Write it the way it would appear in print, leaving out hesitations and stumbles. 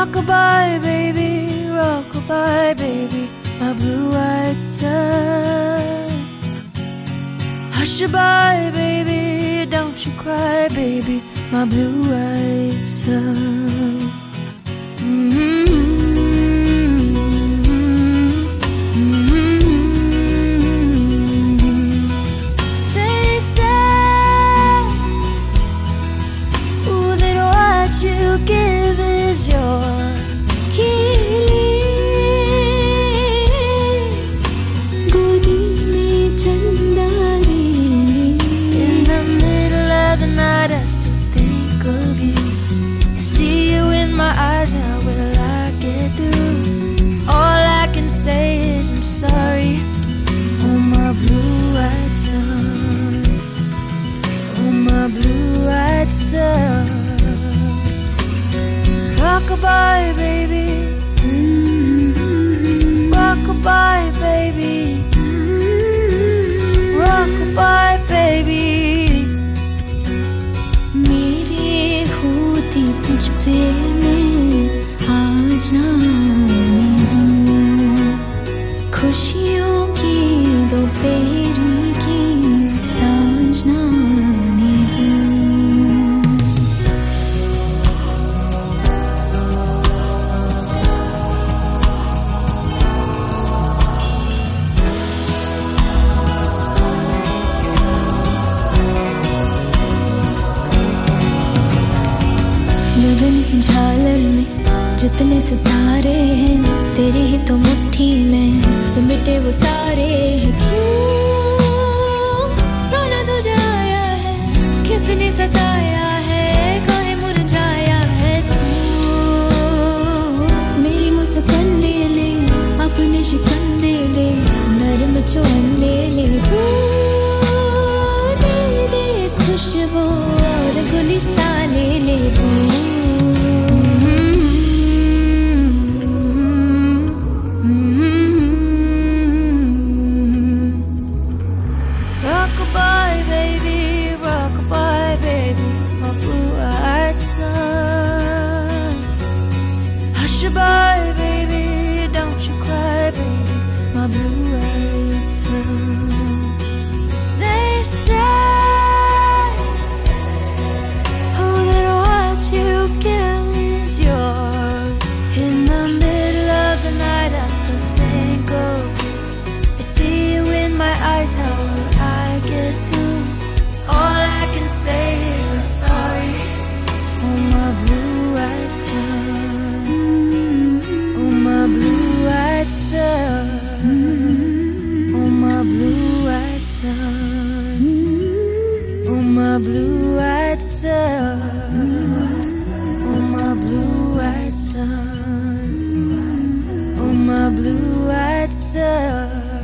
Rockabye baby, my blue-eyed son. Hush-a-bye baby, don't you cry baby, my blue-eyed son. They say, ooh, that what you give is yours. I still think of you. I see you in my eyes. How will I get through? All I can say is I'm sorry. Oh my blue-eyed son. Oh my blue-eyed son. Rockabye baby. Rockabye baby. Rockabye baby. तुझ पे मैं आज ना आने दूँ खुशियों की दोपहर की सांझ ना आने दूँ गगन की झालर में जितने सितारे हैं तेरी ही तो मुट्ठी में सिमटे वो सारे हैं क्यों रोना तुझे आया है किसने सताया है काहे मुरझाया है तू मेरी मुस्कान ले ले अपने शिकन दे दे नरम चोन ले ले तू दे दे खुशबू और गुलिस्तान ले ले तू Hush-a-bye baby, don't you cry baby, my blue-eyed son. They say, oh, that what you give is yours. In the middle of the night I still think of you. I see you in my eyes, how will I get through? All I can say is I'm sorry. Oh my blue-eyed son. Oh my blue-eyed son. Oh my blue-eyed son. Oh my blue-eyed son. Oh my blue-eyed son. Oh my blue-eyed son.